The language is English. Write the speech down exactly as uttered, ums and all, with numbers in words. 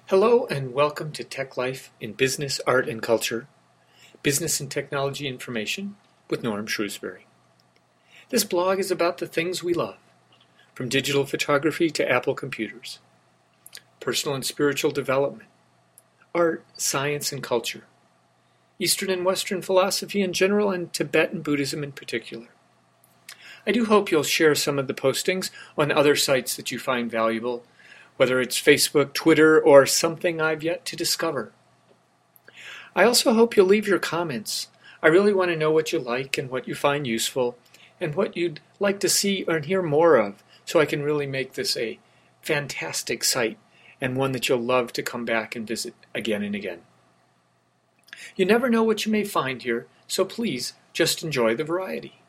Hello and welcome to Tech Life in Business, Art and Culture, Business and Technology Information with Norm Shrewsbury. This blog is about the things we love, from digital photography to Apple computers, personal and spiritual development, art, science and culture, Eastern and Western philosophy in general and Tibetan Buddhism in particular. I do hope you'll share some of the postings on other sites that you find valuable, whether it's Facebook, Twitter, or something I've yet to discover. I also hope you'll leave your comments. I really want to know what you like and what you find useful and what you'd like to see or hear more of, so I can really make this a fantastic site and one that you'll love to come back and visit again and again. You never know what you may find here, so please just enjoy the variety.